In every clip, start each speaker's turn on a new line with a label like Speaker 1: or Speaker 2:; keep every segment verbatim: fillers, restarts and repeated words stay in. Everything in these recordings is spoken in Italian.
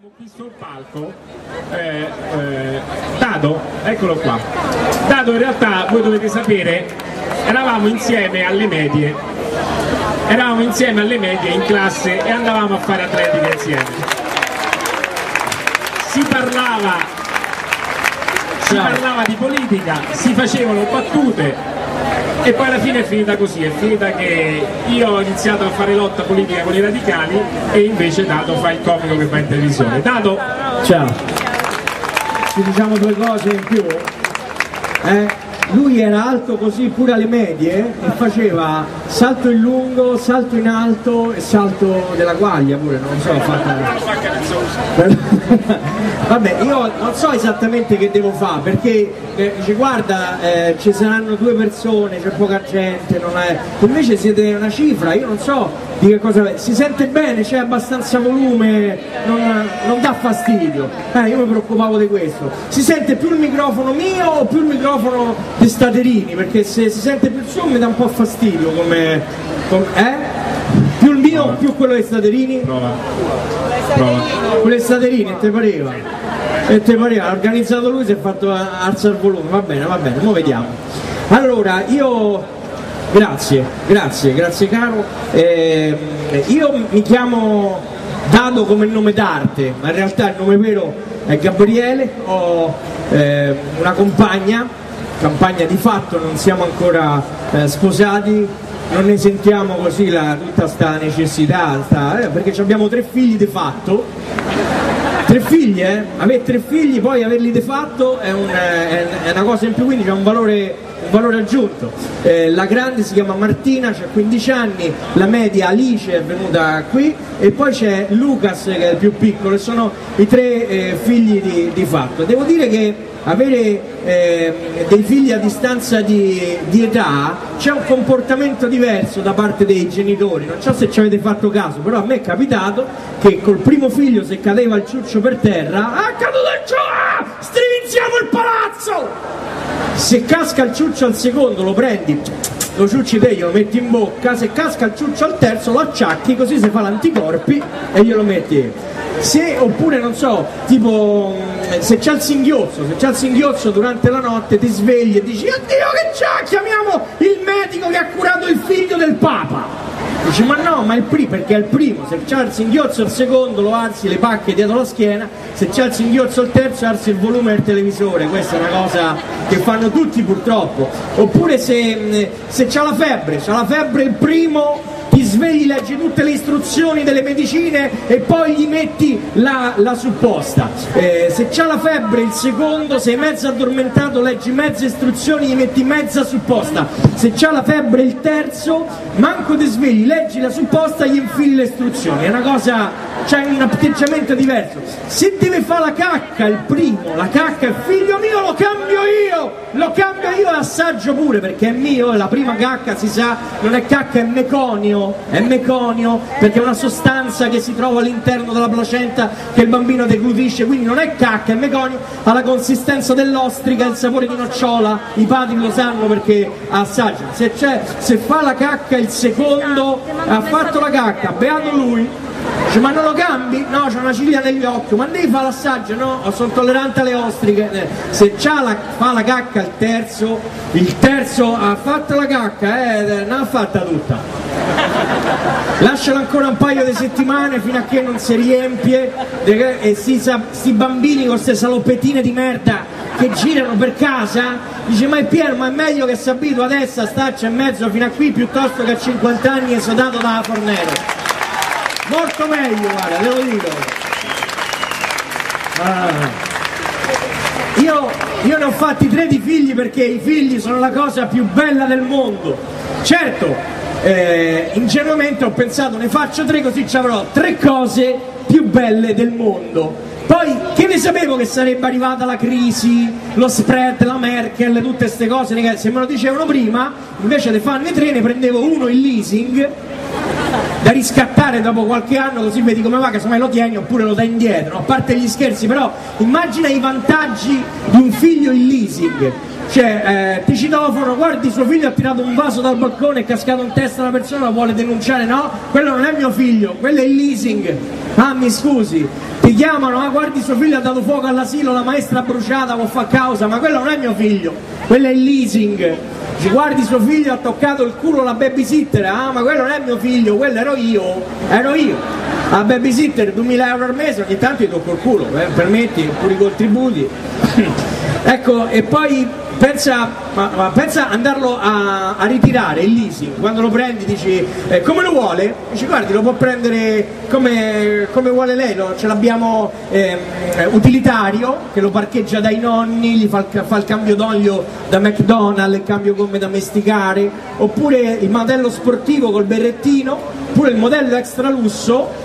Speaker 1: abbiamo qui sul palco eh, eh, Dado, eccolo qua. Dado, in realtà voi dovete sapere, eravamo insieme alle medie, eravamo insieme alle medie in classe e andavamo a fare atletica insieme. Si parlava, si parlava di politica, si facevano battute. E poi alla fine è finita così, è finita che io ho iniziato a fare lotta politica con i radicali e invece Dado fa il comico che va in televisione. Dado!
Speaker 2: Ciao! Ci diciamo due cose in più? Eh? Lui era alto così pure alle medie e faceva salto in lungo, salto in alto e salto della guaglia pure, non so, fatta... Vabbè, io non so esattamente che devo fare perché eh, dice guarda eh, ci saranno due persone, c'è poca gente, non è... invece siete una cifra, io non so di che cosa... si sente bene, c'è abbastanza volume, non, non dà fastidio, eh, io mi preoccupavo di questo, si sente più il microfono mio o più il microfono di Staterini, perché se si sente più il suo mi dà un po' fastidio come... come eh? Più il mio o più quello dei Staterini?
Speaker 1: Prova. Prova.
Speaker 2: Quello dei Staterini, e te pareva? E te pareva, ha organizzato lui, si è fatto alzare il volume, va bene, va bene, mo vediamo. Allora, io... grazie, grazie, grazie caro. Eh, io mi chiamo Dado come nome d'arte, ma in realtà il nome vero è Gabriele, ho eh, una compagna, campagna di fatto, non siamo ancora eh, sposati, non ne sentiamo così la, tutta sta necessità, sta, eh, perché abbiamo tre figli di fatto, tre figli, eh? Avere tre figli, poi averli di fatto è, un, è, è una cosa in più, quindi c'è un valore, un valore aggiunto. Eh, la grande si chiama Martina, ha quindici anni, la media Alice è venuta qui e poi c'è Lucas che è il più piccolo, e sono i tre eh, figli di, di fatto. Devo dire che avere eh, dei figli a distanza di, di età c'è un comportamento diverso da parte dei genitori, non so se ci avete fatto caso, però a me è capitato che col primo figlio, se cadeva il ciuccio per terra, ah, caduto il ciuccio, ah, strivinziamo il palazzo! Se casca il ciuccio al secondo lo prendi, lo ciucci te, glielo metti in bocca, se casca il ciuccio al terzo lo acciacchi, così si fa l'anticorpi e glielo metti. Se, oppure non so, tipo se c'è il singhiozzo, se c'è il singhiozzo durante la notte ti svegli e dici oddio che c'ha, chiamiamo il medico che ha curato il figlio del Papa. Dici ma no, ma è il primo, perché è il primo, se c'è il singhiozzo il secondo lo alzi le pacche dietro la schiena, se c'è il singhiozzo il terzo alzi il volume del televisore, questa è una cosa che fanno tutti purtroppo. Oppure se, se c'ha la febbre, c'ha la febbre il primo, ti svegli, leggi tutte le istruzioni delle medicine e poi gli metti la, la supposta. Eh, se c'ha la febbre il secondo, sei mezzo addormentato, leggi mezze istruzioni, gli metti mezza supposta. Se c'ha la febbre il terzo, manco ti svegli, leggi la supposta, gli infili le istruzioni. È una cosa, c'è un atteggiamento diverso. Se deve fare la cacca il primo, la cacca è figlio mio, lo cambio io, lo cambio io e assaggio pure, perché è mio, la prima cacca si sa, non è cacca, è meconio. È meconio perché è una sostanza che si trova all'interno della placenta che il bambino deglutisce, quindi non è cacca, è meconio, ha la consistenza dell'ostrica, il sapore di nocciola, i padri lo sanno perché assaggiano. Se, c'è, se fa la cacca il secondo, ha fatto la cacca, beato lui. Dice, ma non lo cambi? No, c'è una ciglia negli occhi, ma devi fare l'assaggio? No, sono tollerante alle ostriche. Se c'ha la, fa la cacca il terzo, il terzo ha fatto la cacca, eh, non ha fatta tutta. Lascialo ancora un paio di settimane fino a che non si riempie e si, sti bambini con queste salopettine di merda che girano per casa, dice ma è pieno, ma è meglio che si abitua adesso a starci in mezzo fino a qui piuttosto che a cinquanta anni esodato dalla Fornero. Molto meglio, guarda, te lo dico. Ah. Io, io ne ho fatti tre di figli perché i figli sono la cosa più bella del mondo. Certo, eh, ingenuamente ho pensato ne faccio tre così ci avrò tre cose più belle del mondo. Poi che ne sapevo che sarebbe arrivata la crisi, lo spread, la Merkel, tutte queste cose, se me lo dicevano prima, invece di farne tre ne prendevo uno in leasing da riscattare dopo qualche anno, così vedi come va, che se mai lo tieni oppure lo dai indietro, a parte gli scherzi, però immagina i vantaggi di un figlio in leasing. Cioè, eh, ti citofono, guardi suo figlio ha tirato un vaso dal balcone, è cascato in testa a una persona, lo vuole denunciare, no? Quello non è mio figlio, quello è il leasing. Ah, mi scusi, ti chiamano, ah guardi suo figlio ha dato fuoco all'asilo, la maestra ha bruciata, può fare causa, ma quello non è mio figlio, quello è il leasing. Dice, guardi suo figlio ha toccato il culo la babysitter, ah ma quello non è mio figlio, quello ero io, ero io. La babysitter duemila euro al mese, ogni tanto gli tocco il culo, eh, permetti, pure i contributi. Ecco, e poi pensa, ma, ma pensa andarlo a, a ritirare il leasing, quando lo prendi dici eh, come lo vuole? Dici guardi lo può prendere come, come vuole lei, lo, ce l'abbiamo eh, utilitario che lo parcheggia dai nonni, gli fa il, fa il cambio d'olio da McDonald's, il cambio gomme da mesticare, oppure il modello sportivo col berrettino, oppure il modello extra lusso.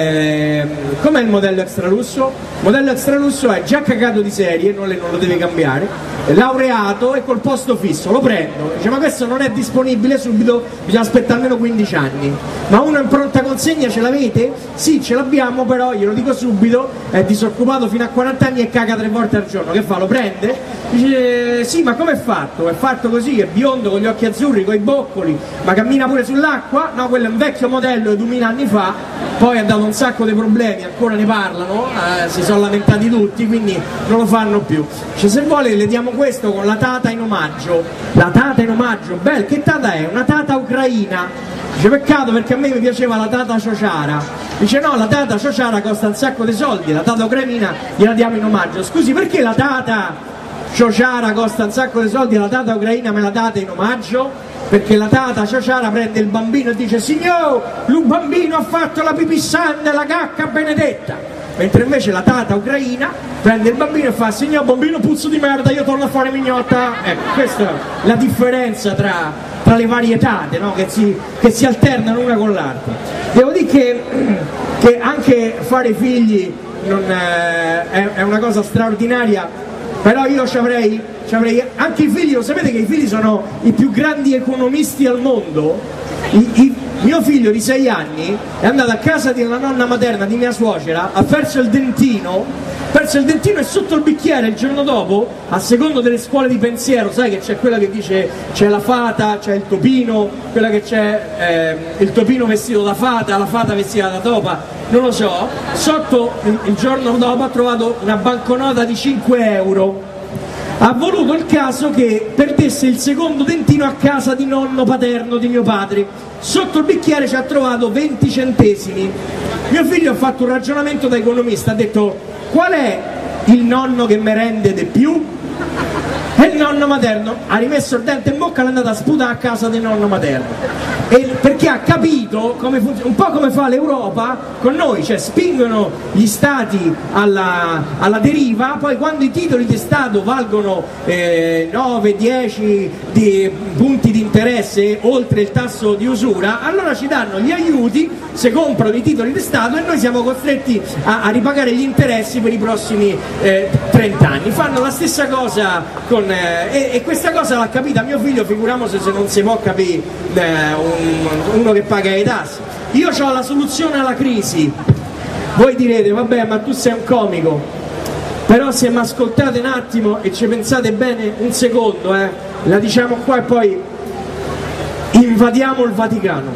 Speaker 2: Eh, com'è il modello extra lusso? Il modello extra lusso è già cagato di serie, non, le, non lo deve cambiare, è laureato e col posto fisso, lo prendo, dice ma questo non è disponibile subito, bisogna aspettare almeno quindici anni, ma uno in pronta consegna ce l'avete? Sì, ce l'abbiamo, però glielo dico subito, è disoccupato fino a quaranta anni e caga tre volte al giorno, che fa? Lo prende? Dice sì, ma come è fatto? È fatto così, è biondo, con gli occhi azzurri, con i boccoli, ma cammina pure sull'acqua? No, quello è un vecchio modello di duemila anni fa, poi ha dato un sacco di problemi, ancora ne parlano, eh, si sono lamentati tutti, quindi non lo fanno più. Cioè, se vuole le diamo questo con la Tata in omaggio, la Tata in omaggio, beh, che Tata è? Una Tata ucraina. Dice peccato perché a me mi piaceva la Tata Ciociara. Dice no, la Tata Ciociara costa un sacco di soldi, la Tata ucraina gliela diamo in omaggio. Scusi, perché la Tata Ciociara costa un sacco di soldi e la Tata ucraina me la date in omaggio? Perché la Tata Ciociara prende il bambino e dice signor, il bambino ha fatto la pipissanda e la cacca benedetta, mentre invece la Tata ucraina prende il bambino e fa signor bambino puzzo di merda, io torno a fare mignotta. Ecco, questa è la differenza tra, tra le varietate, no? che, si, che si alternano una con l'altra. Devo dire che, che anche fare figli non è, è, è una cosa straordinaria, però io ci avrei, ci avrei anche i figli, lo sapete che i figli sono i più grandi economisti al mondo? I, i, mio figlio di sei anni è andato a casa della nonna materna di mia suocera, ha perso il dentino, perso il dentino e sotto il bicchiere il giorno dopo, a secondo delle scuole di pensiero, sai che c'è quella che dice c'è la fata, c'è il topino, quella che c'è eh, il topino vestito da fata, la fata vestita da topa, non lo so, sotto il, il giorno dopo ha trovato una banconota di cinque euro. Ha voluto il caso che perdesse il secondo dentino a casa di nonno paterno di mio padre. Sotto il bicchiere ci ha trovato venti centesimi. Mio figlio ha fatto un ragionamento da economista, ha detto qual è il nonno che mi rende di più? E il nonno materno ha rimesso il dente in bocca e è andato a sputare a casa del nonno materno. E perché ha capito come funziona, un po' come fa l'Europa con noi, cioè spingono gli stati alla, alla deriva, poi quando i titoli di Stato valgono eh, nove dieci di punti di interesse oltre il tasso di usura, allora ci danno gli aiuti se comprano i titoli di Stato e noi siamo costretti a, a ripagare gli interessi per i prossimi eh, trenta anni. Fanno la stessa cosa con, eh, e, e questa cosa l'ha capita mio figlio, figuriamoci se non si può capire eh, un uno che paga i tassi. Io ho la soluzione alla crisi. Voi direte vabbè ma tu sei un comico, però se mi ascoltate un attimo e ci pensate bene un secondo, eh, la diciamo qua e poi invadiamo il Vaticano.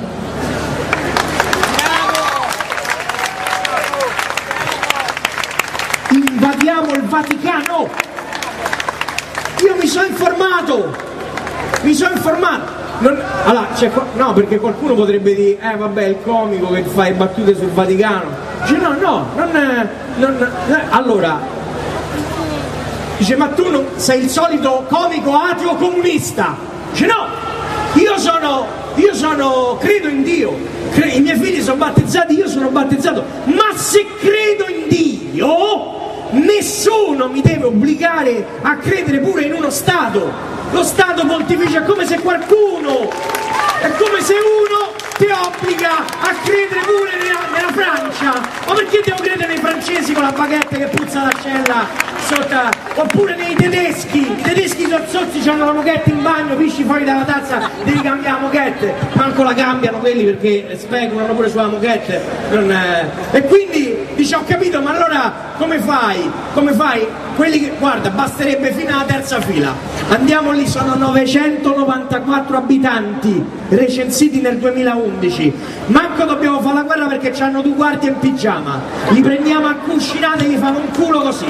Speaker 2: Invadiamo il Vaticano. Io mi sono informato, mi sono informato. Non, allora, cioè, no, perché qualcuno potrebbe dire eh vabbè il comico che fa le battute sul Vaticano, dice no no non, è, non eh, allora dice ma tu non, sei il solito comico ateo comunista, dice no, io sono io sono credo in Dio, cre, i miei figli sono battezzati, io sono battezzato, ma se credo in Dio nessuno mi deve obbligare a credere pure in uno Stato. Lo Stato pontificia, è come se qualcuno, è come se uno ti obbliga a credere pure nella, nella Francia. Ma perché devo credere nei francesi con la baguette che puzza l'ascella sotto? Oppure nei tedeschi, i tedeschi sono zozzi, hanno la moquette in bagno, pisci fuori dalla tazza, devi cambiare la moquette, manco la cambiano quelli perché speculano pure sulla moquette. Non è... E quindi dice ho capito, ma allora come fai? Come fai? Quelli che, guarda, basterebbe fino alla terza fila. Andiamo lì, sono novecentonovantaquattro abitanti recensiti nel duemilaundici. Manco dobbiamo fare la guerra perché c'hanno due guardie in pigiama. Li prendiamo a cuscinate e gli fanno un culo così.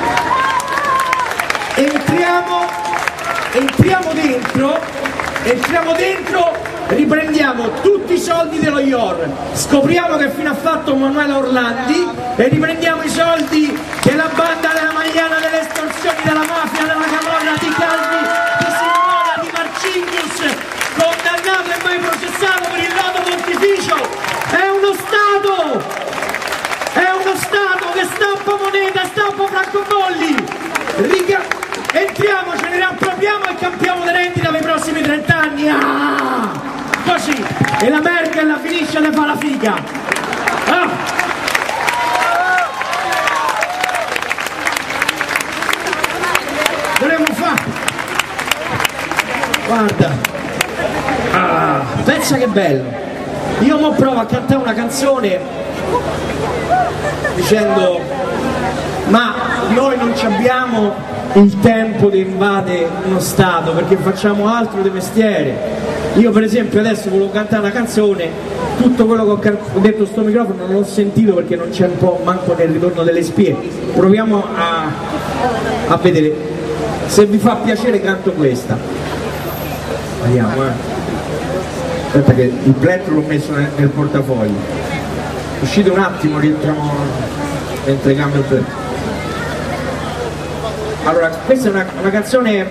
Speaker 2: Entriamo, entriamo dentro, entriamo dentro, riprendiamo tutti i soldi dello I O R, scopriamo che fine ha fatto Manuela Orlandi e riprendiamo i soldi della banda della Magliana, delle estorsioni, della mafia, della camorra, di Calvi, di Simona, di Marcinkus, condannato e mai processato per il lodo pontificio. È uno Stato! È uno Stato che stampa moneta, stampa francobolli! Riga entriamo, ce ne riappropriamo e campiamo le rendite per i prossimi trent'anni. Ah! Così! E la Merkel la finisce e fa la figa. Ah! Dovremmo fare. Guarda. Ah, pensa che bello. Io mo provo a cantare una canzone dicendo ma noi non ci abbiamo il tempo di invadere uno Stato perché facciamo altro di mestiere. Io per esempio adesso volevo cantare una canzone, tutto quello che ho detto sto microfono non l'ho sentito perché non c'è un po' manco nel ritorno delle spie. Proviamo a, a vedere, se vi fa piacere canto questa. Vediamo, eh. Aspetta che il plettro l'ho messo nel, nel portafoglio. Uscite un attimo, rientriamo mentre cambio il plettro. Allora, questa è una, una canzone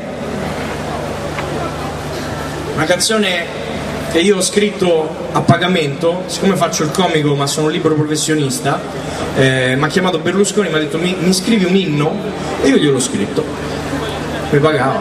Speaker 2: una canzone che io ho scritto a pagamento, siccome faccio il comico ma sono libero professionista, eh, mi ha chiamato Berlusconi, mi ha detto mi, mi scrivi un inno e io gliel'ho scritto, mi pagava.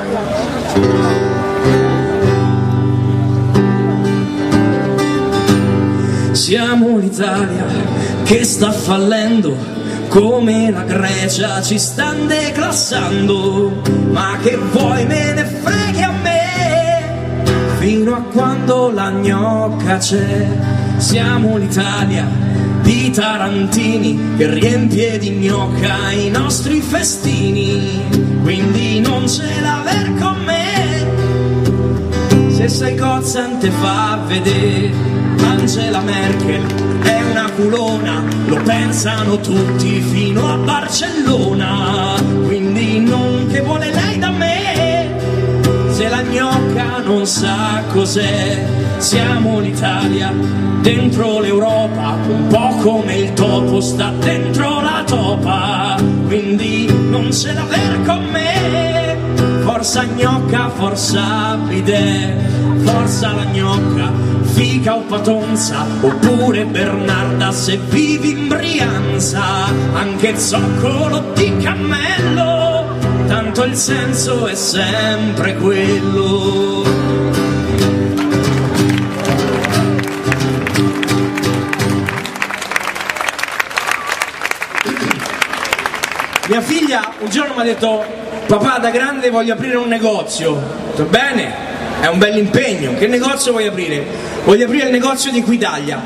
Speaker 3: Siamo l'Italia che sta fallendo, come la Grecia ci stanno declassando, ma che vuoi me ne freghi a me, fino a quando la gnocca c'è. Siamo l'Italia di Tarantini che riempie di gnocca i nostri festini, quindi non ce l'aver con me, se sei cozzante fa vedere. Angela Merkel è una culona, lo pensano tutti fino a Barcellona, quindi non che vuole lei da me, se la gnocca non sa cos'è. Siamo l'Italia dentro l'Europa, un po' come il topo sta dentro la topa, quindi non ce l'aver con me, forza gnocca, forza bidè, forza la gnocca, fica o patonza, oppure Bernarda se vivi in Brianza, anche zoccolo di cammello, tanto il senso è sempre quello.
Speaker 2: Mia figlia un giorno mi ha detto papà da grande voglio aprire un negozio. Ho detto bene, è un bel impegno, che negozio vuoi aprire? Voglio aprire il negozio di Equitalia.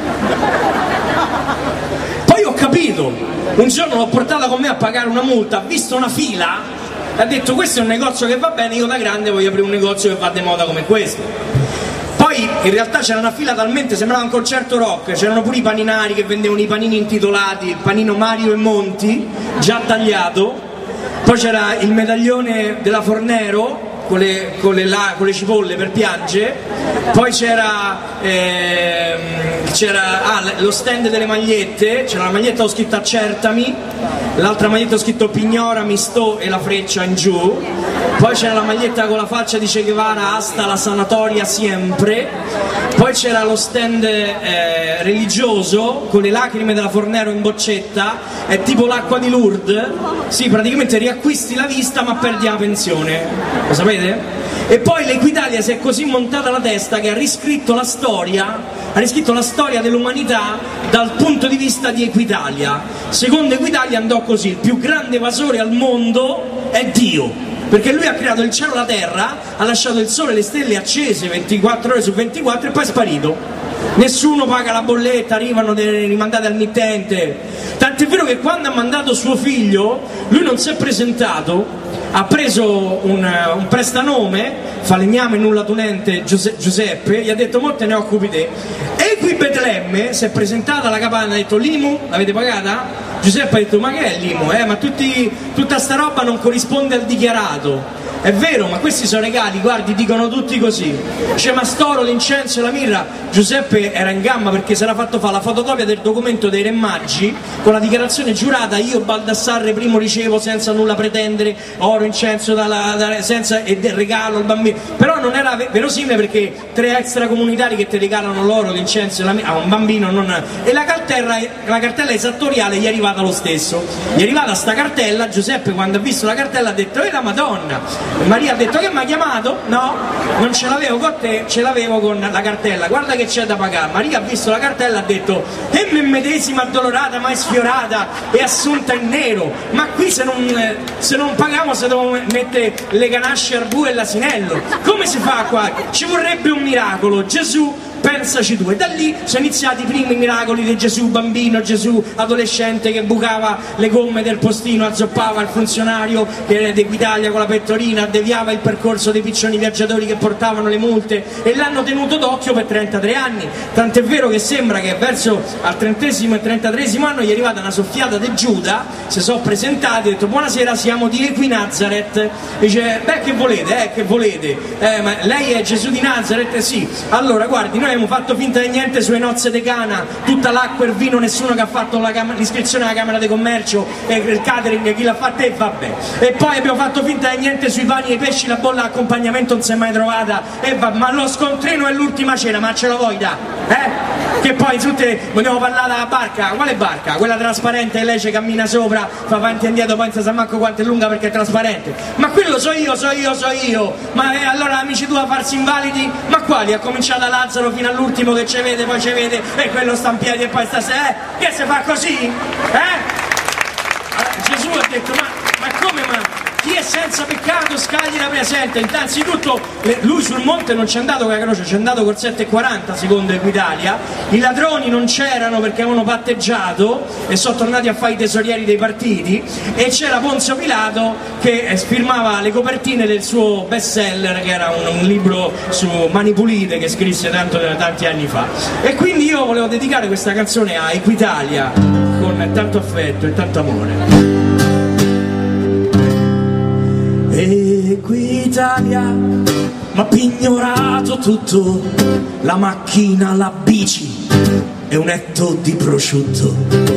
Speaker 2: Poi ho capito, un giorno l'ho portata con me a pagare una multa, ha visto una fila, ha detto questo è un negozio che va bene, io da grande voglio aprire un negozio che va di moda come questo. Poi in realtà c'era una fila talmente, sembrava un concerto rock, c'erano pure i paninari che vendevano i panini intitolati, il panino Mario e Monti, già tagliato, poi c'era il medaglione della Fornero, Con le, con, le, la, con le cipolle per piagge, poi c'era ehm, c'era ah, lo stand delle magliette, c'era la maglietta ho scritto accertami, l'altra maglietta ho scritto pignorami sto e la freccia in giù, poi c'era la maglietta con la faccia di Che Guevara hasta la sanatoria siempre, poi c'era lo stand eh, religioso con le lacrime della Fornero in boccetta, è tipo l'acqua di Lourdes, sì, praticamente riacquisti la vista ma perdi la pensione, lo sapete? E poi l'Equitalia si è così montata la testa che ha riscritto la storia, ha riscritto la storia dell'umanità dal punto di vista di Equitalia. Secondo Equitalia andò così: il più grande evasore al mondo è Dio, perché lui ha creato il cielo e la terra, ha lasciato il sole e le stelle accese ventiquattro ore su ventiquattro e poi è sparito. nessuno paga la bolletta, arrivano delle rimandate al mittente. Tant'è vero che quando ha mandato suo figlio, lui non si è presentato, ha preso un, un prestanome, falegname nulla tunente Giuseppe, gli ha detto mo te ne occupi te. E qui Betlemme si è presentata alla capanna, ha detto l'I M U l'avete pagata? Giuseppe ha detto ma che è l'I M U? Eh? Ma tutti, tutta sta roba non corrisponde al dichiarato. È vero, ma questi sono regali, guardi, dicono tutti così. Dice ma storo, l'incenso e la mirra. Giuseppe era in gamba perché si era fatto fare la fotocopia del documento dei Re Magi con la dichiarazione giurata: io Baldassarre primo ricevo senza nulla pretendere oro, incenso dalla, da, senza, e del regalo al bambino. Però non era verosimile perché tre extracomunitari che ti regalano l'oro, l'incenso e la mirra a un bambino non... E la cartella, la cartella esattoriale gli è arrivata lo stesso. Gli è arrivata sta cartella, Giuseppe quando ha visto la cartella ha detto: eh la Madonna! Maria ha detto: che mi ha chiamato? No, non ce l'avevo con te, ce l'avevo con la cartella, guarda che c'è da pagare. Maria ha visto la cartella e ha detto: e me medesima addolorata, mai sfiorata e assunta in nero, ma qui se non, se non paghiamo se devo mettere le ganasce al bue e l'asinello, come si fa qua? Ci vorrebbe un miracolo, Gesù, pensaci tu. E da lì sono iniziati i primi miracoli di Gesù bambino, Gesù adolescente che bucava le gomme del postino, azzoppava il funzionario che era di Equitalia con la pettorina, deviava il percorso dei piccioni viaggiatori che portavano le multe, e l'hanno tenuto d'occhio per trentatré anni. Tant'è vero che sembra che verso al trentesimo e trentatreesimo anno gli è arrivata una soffiata di Giuda, si sono presentati e ha detto: buonasera, siamo di Equinazaret. Dice: beh, che volete? Eh, che volete? Eh, ma lei è Gesù di Nazaret? Eh, sì. Allora, guardi, noi abbiamo fatto finta di niente sulle nozze di Cana, tutta l'acqua e il vino, nessuno che ha fatto l'iscrizione alla Camera di Commercio e il catering, chi l'ha fatta, e vabbè. E poi abbiamo fatto finta di niente sui pani e i pesci, la bolla d'accompagnamento non si è mai trovata, e va, ma lo scontrino è l'ultima cena, ma ce lo vuoi da? Eh? Che poi tutte vogliamo parlare della barca, quale barca? Quella trasparente e lei ci cammina sopra, fa avanti e indietro, poi non si sa manco quanto è lunga perché è trasparente. Ma quello so io, so io, so io. Ma eh, allora amici tu a farsi invalidi? Ma quali? Ha cominciato da Lazzaro fino all'ultimo che ci vede, poi ci vede, e quello sta in piedi e poi sta se, eh? Che si fa così? Eh? Allora, Gesù ha detto: ma, ma come ma? Chi è senza peccato scagli la presente. Innanzitutto lui sul monte non c'è andato con la croce, c'è andato col sette e quaranta secondo Equitalia. I ladroni non c'erano perché avevano patteggiato e sono tornati a fare i tesorieri dei partiti, e c'era Ponzio Pilato che firmava le copertine del suo best seller, che era un, un libro su Mani Pulite che scrisse tanto, tanti anni fa. E quindi io volevo dedicare questa canzone a Equitalia con tanto affetto e tanto amore. Equitalia m'ha pignorato tutto, la macchina, la bici e un etto di prosciutto.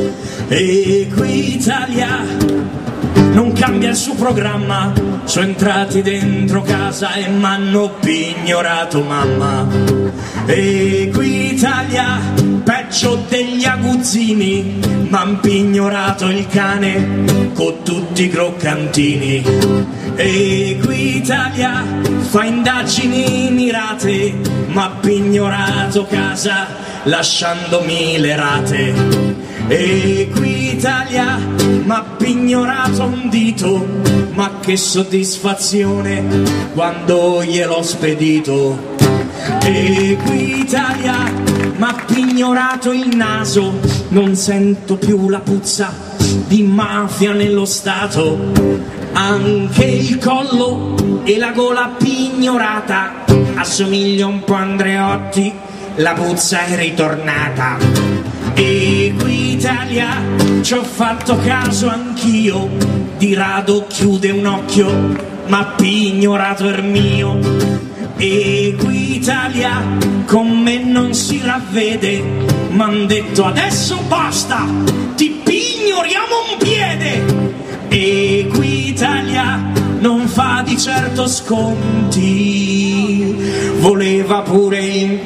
Speaker 2: Equitalia non cambia il suo programma, sono entrati dentro casa e m'hanno pignorato mamma. Equitalia peggio degli aguzzini, m'han pignorato il cane con tutti i croccantini. Equitalia fa indagini mirate, m'ha pignorato casa lasciandomi le rate. Equitalia m'ha pignorato un dito, ma che soddisfazione quando gliel'ho spedito. Equitalia m'ha pignorato il naso, non sento più la puzza di mafia nello Stato. Anche il collo e la gola pignorata, assomiglia un po' a Andreotti, la puzza è ritornata. Equitalia ci ho fatto caso anch'io, di rado chiude un occhio, ma pignorato il mio. Equitalia con me non si ravvede, m'han detto adesso basta, ti pignoriamo un piede. Equitalia non fa di certo sconti, voleva pure il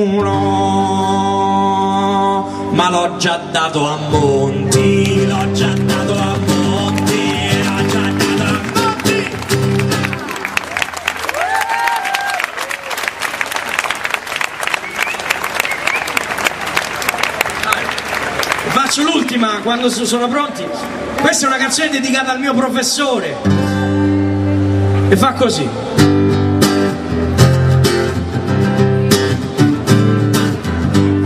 Speaker 2: muro, ma l'ho già dato a Monti, l'ho già dato a Monti, l'ho già dato a Monti. Faccio l'ultima quando sono pronti. Questa è una canzone dedicata al mio professore e fa così.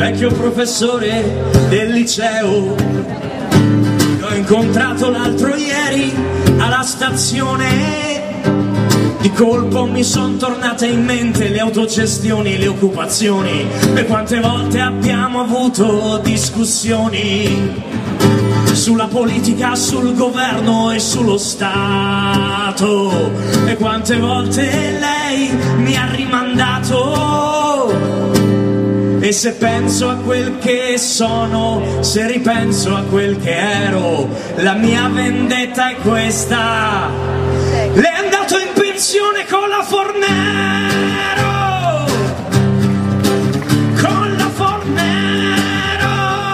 Speaker 3: vecchio professore del liceo che ho incontrato l'altro ieri alla stazione. Di colpo mi son tornate in mente le autogestioni, le occupazioni e quante volte abbiamo avuto discussioni sulla politica, sul governo e sullo Stato, e quante volte lei mi ha rimandato. E se penso a quel che sono, se ripenso a quel che ero, la mia vendetta è questa: lei è andato in pensione con la Fornero, con la Fornero,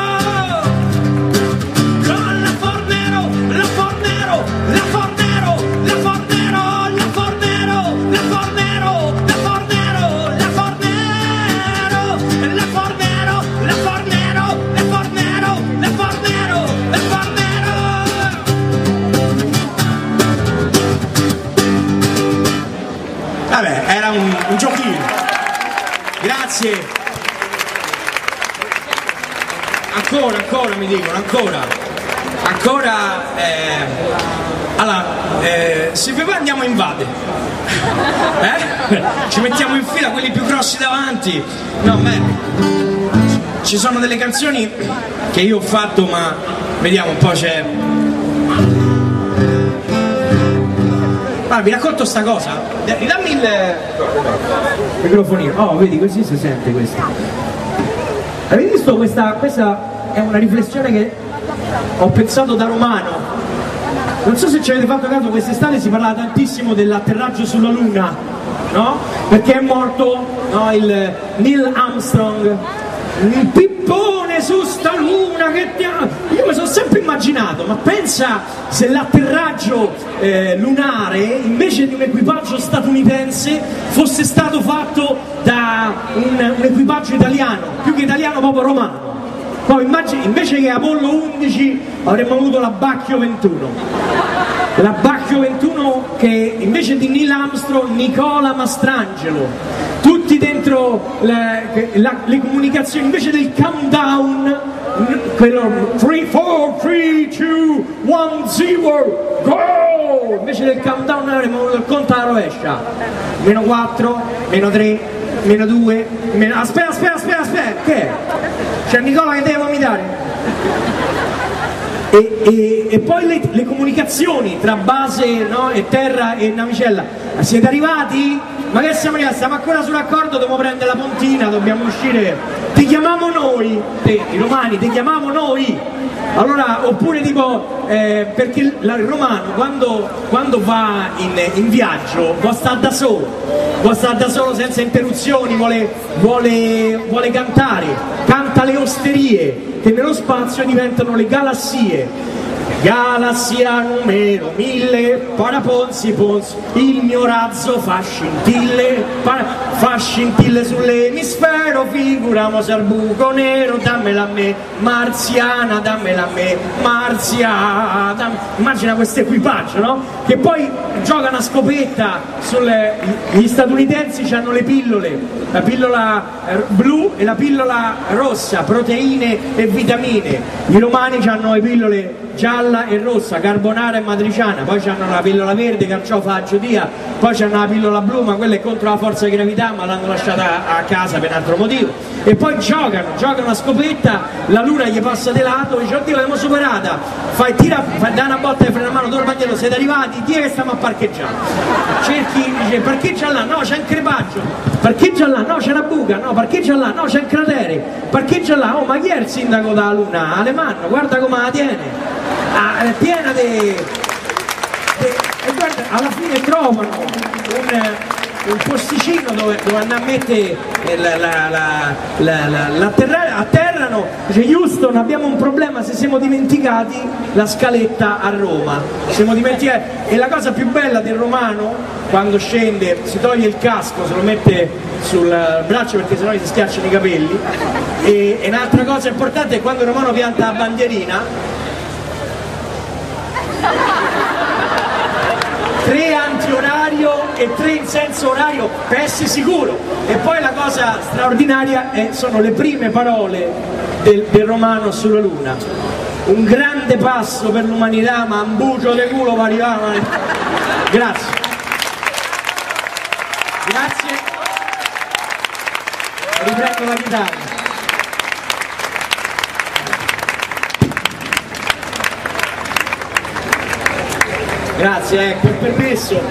Speaker 3: con la Fornero, la Fornero, la Fornero, la Fornero, la Fornero, la Fornero, la Fornero, la Fornero, la Fornero, la Fornero, la Fornero, la Fornero, la Fornero. Vabbè, era un, un giochino. Grazie.
Speaker 2: Ancora, ancora mi dicono, ancora. Ancora, eh, allora, eh, se vi va andiamo in Vade. Eh? Ci mettiamo in fila quelli più grossi davanti. No, beh, ci sono delle canzoni che io ho fatto, ma vediamo un po', c'è. Allora, vi racconto sta cosa. Dammi il microfonino. Oh, vedi, così si sente questo. Avete visto questa? Questa è una riflessione che ho pensato da romano. Non so se ci avete fatto caso, quest'estate si parlava tantissimo dell'atterraggio sulla Luna, no? Perché è morto, no, il Neil Armstrong, il pippone su sta luna che ti ha... Io mi sono sempre immaginato, ma pensa se l'atterraggio eh, lunare, invece di un equipaggio statunitense, fosse stato fatto da un, un equipaggio italiano, più che italiano proprio romano. Poi immagini, invece che Apollo undici avremmo avuto la Bacchio ventuno. La Bacchio ventuno che invece di Neil Armstrong, Nicola Mastrangelo. Tutti dentro le, la, le comunicazioni, invece del countdown, quello tre, quattro, tre, due, uno, zero, go! Invece del countdown avremmo avuto il conto alla rovescia. Meno quattro, meno tre, meno due, meno... Aspetta, aspetta, aspetta, aspetta, che è? C'è Nicola che deve vomitare. E, e, e poi le, le comunicazioni tra base, no, e terra e navicella. Siete arrivati? Ma che siamo arrivati? Stiamo ancora sull'accordo, dobbiamo prendere la pontina, dobbiamo uscire. Ti chiamiamo noi, te, i romani, ti chiamiamo noi. Allora, oppure tipo, eh, perché la, il romano quando, quando va in, in viaggio può stare da solo, può stare da solo senza interruzioni, vuole, vuole, vuole cantare, canta le osterie, che nello spazio diventano le galassie. Galassia numero mille, paraponzi ponzi, il mio razzo fa scintille, para, fa scintille sull'emisfero, figuriamoci al buco nero, dammela a me, marziana, dammela a me, marziana, damm... immagina questo equipaggio, no? Che poi giocano a scopetta, sulle... gli statunitensi hanno le pillole, la pillola blu e la pillola rossa, proteine e vitamine, i romani hanno le pillole gialla e rossa, carbonara e matriciana, poi c'hanno la pillola verde, carciofa a giudia, poi c'hanno la pillola blu, ma quella è contro la forza di gravità, ma l'hanno lasciata a casa per un altro motivo. E poi giocano, giocano a scopetta, la luna gli passa di lato, dice oddio l'abbiamo superata, fai, tira, fai, dai una botta e frena a mano, torna indietro, siete arrivati, chi è che stiamo a parcheggiare? Cerchi, dice parcheggia là, no c'è un crepaggio, parcheggia là, no c'è una buca, no parcheggia là, no c'è un cratere, parcheggia là, oh ma chi è il sindaco della luna? Alemanno, guarda come la tiene. Ah, è piena di... e guarda, alla fine trovano un, un posticino dove, dove andare a mettere la, la, la, la, la, l'atterrare, atterrano, dice Houston abbiamo un problema, se siamo dimenticati la scaletta a Roma, siamo dimenticati, e la cosa più bella del romano quando scende si toglie il casco, se lo mette sul braccio perché sennò gli si schiacciano i capelli, e, e un'altra cosa importante è quando il romano pianta la bandierina, tre antiorario e tre in senso orario per essere sicuro. E poi la cosa straordinaria è, sono le prime parole del, del romano sulla luna. Un grande passo per l'umanità, ma un bucio di culo per arrivare. Grazie. Grazie. Riprendo la chitarra. Grazie, ecco il permesso.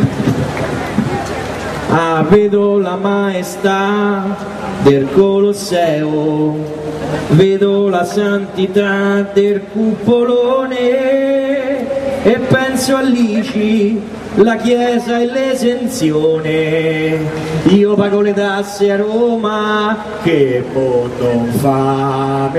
Speaker 2: Ah, vedo la maestà del Colosseo, vedo la santità del cupolone e penso a Lici, la chiesa e l'esenzione. Io pago le tasse a Roma, che mondo fame,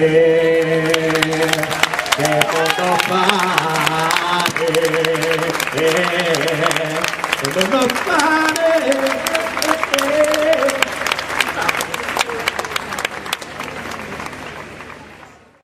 Speaker 2: che mondo fame, che mondo fame.